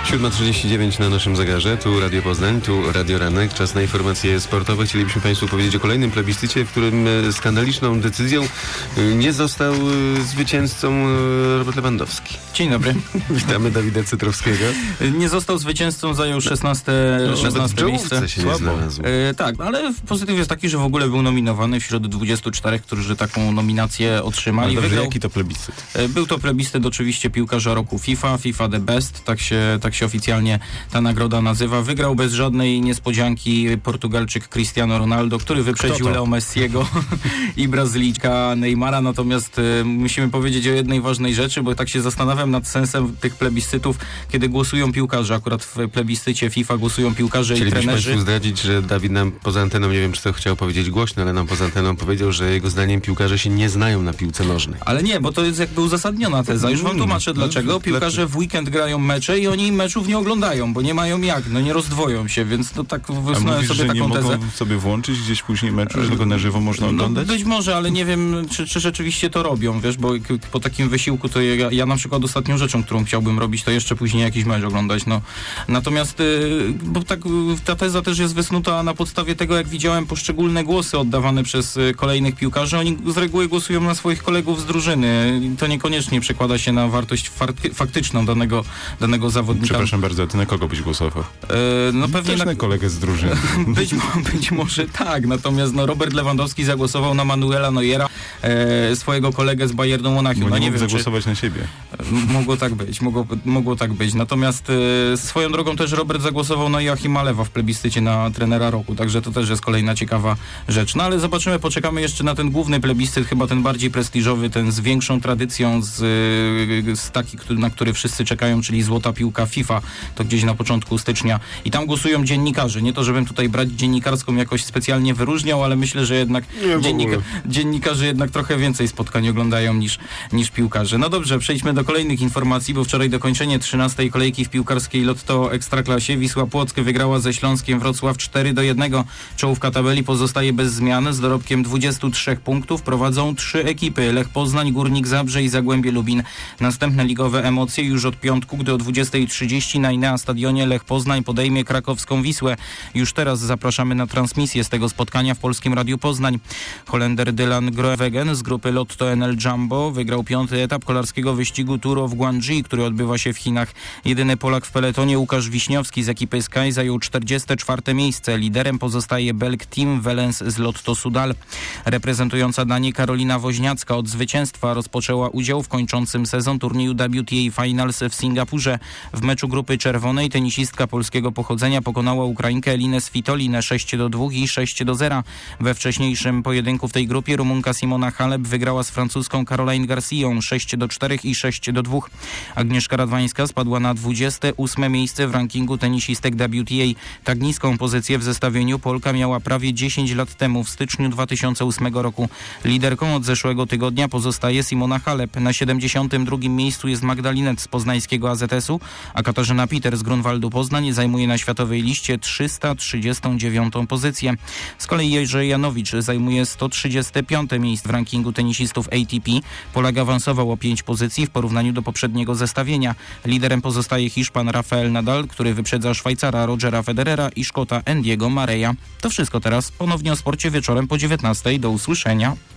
7:39 na naszym zegarze, tu Radio Poznań, tu Radio Ranek, czas na informacje sportowe. Chcielibyśmy Państwu powiedzieć o kolejnym plebiscycie, w którym skandaliczną decyzją nie został zwycięzcą Robert Lewandowski. Dzień dobry. Witamy Dawida Cytrowskiego. Nie został zwycięzcą, zajął 16 miejsce. Się nie znalazł. Tak, ale pozytyw jest taki, że w ogóle był nominowany wśród 24, którzy taką nominację otrzymali. No dobrze, jaki to plebiscyt? Był to plebiscyt oczywiście piłkarza roku FIFA The Best, tak się oficjalnie ta nagroda nazywa. Wygrał bez żadnej niespodzianki Portugalczyk Cristiano Ronaldo, który wyprzedził Leo Messiego i Brazylijczyka Neymara. Natomiast musimy powiedzieć o jednej ważnej rzeczy, bo tak się zastanawiam nad sensem tych plebiscytów, kiedy głosują piłkarze. Akurat w plebiscycie FIFA głosują piłkarze i trenerzy. Chcielibyśmy Państwu zdradzić, że Dawid nam poza anteną, nie wiem czy to chciał powiedzieć głośno, ale nam poza anteną powiedział, że jego zdaniem piłkarze się nie znają na piłce nożnej. Ale nie, bo to jest jakby uzasadniona teza. Już wam tłumaczę dlaczego. Piłkarze w weekend grają mecze i oni meczów nie oglądają, bo nie mają jak, nie rozdwoją się, więc to tak wysunąłem sobie taką nie tezę. Mogą sobie włączyć gdzieś później meczu, że go na żywo można oglądać? Być może, ale nie wiem, czy rzeczywiście to robią, wiesz, bo po takim wysiłku to ja na przykład ostatnią rzeczą, którą chciałbym robić, to jeszcze później jakiś mecz oglądać, no. Natomiast, bo tak ta teza też jest wysnuta na podstawie tego, jak widziałem poszczególne głosy oddawane przez kolejnych piłkarzy. Oni z reguły głosują na swoich kolegów z drużyny. To niekoniecznie przekłada się na wartość faktyczną danego zawodnika. Przepraszam bardzo, a ty na kogo byś głosował? No pewnie też na kolegę z drużyny. Być może tak, natomiast Robert Lewandowski zagłosował na Manuela Neuera, swojego kolegę z Bayernu Monachium. Bo nie wiem, mógł zagłosować na siebie. Mogło tak być. Natomiast swoją drogą też Robert zagłosował na Joachima Lewa w plebiscycie na trenera roku, także to też jest kolejna ciekawa rzecz. No ale zobaczymy, poczekamy jeszcze na ten główny plebiscyt, chyba ten bardziej prestiżowy, ten z większą tradycją, z taki, na który wszyscy czekają, czyli złota piłka FIFA, to gdzieś na początku stycznia. I tam głosują dziennikarze. Nie to, żebym tutaj brać dziennikarską jakoś specjalnie wyróżniał, ale myślę, że jednak dziennikarze jednak trochę więcej spotkań oglądają niż piłkarze. No dobrze, przejdźmy do kolejnych informacji, bo wczoraj dokończenie 13. kolejki w piłkarskiej Lotto Ekstraklasie. Wisła Płock wygrała ze Śląskiem Wrocław 4-1. Czołówka tabeli pozostaje bez zmian. Z dorobkiem 23 punktów prowadzą 3 ekipy. Lech Poznań, Górnik Zabrze i Zagłębie Lubin. Następne ligowe emocje już od piątku, gdy o 20:30 na Inea Stadionie Lech Poznań podejmie krakowską Wisłę. Już teraz zapraszamy na transmisję z tego spotkania w Polskim Radiu Poznań. Holender Dylan Groenewegen z grupy Lotto NL Jumbo wygrał 5. etap kolarskiego wyścigu Tour of Guangxi, który odbywa się w Chinach. Jedyny Polak w peletonie Łukasz Wiśniowski z ekipy Sky zajął 44. miejsce. Liderem pozostaje Belg Tim Wellens z Lotto Sudal. Reprezentująca Danię Karolina Woźniacka od zwycięstwa rozpoczęła udział w kończącym sezon turnieju WTA Finals w Singapurze. W meczu grupy czerwonej tenisistka polskiego pochodzenia pokonała Ukrainkę Elinę Svitolinę 6-2 i 6-0. We wcześniejszym pojedynku w tej grupie Rumunka Simona Halep wygrała z francuską Caroline Garcją 6-4 i 6-2. Agnieszka Radwańska spadła na 28. miejsce w rankingu tenisistek WTA. Tak niską pozycję w zestawieniu Polka miała prawie 10 lat temu, w styczniu 2008 roku. Liderką od zeszłego tygodnia pozostaje Simona Halep. Na 72. miejscu jest Magdalinet z poznańskiego AZS-u, a Katarzyna Peter z Grunwaldu Poznań zajmuje na światowej liście 339. pozycję. Z kolei Jerzy Janowicz zajmuje 135. miejsce w rankingu tenisistów ATP. Polak awansował o 5 pozycji w porównaniu do poprzedniego zestawienia. Liderem pozostaje Hiszpan Rafael Nadal, który wyprzedza Szwajcara Rogera Federera i Szkota Andy'ego Murray'a. To wszystko teraz. Ponownie o sporcie wieczorem po 19:00. Do usłyszenia.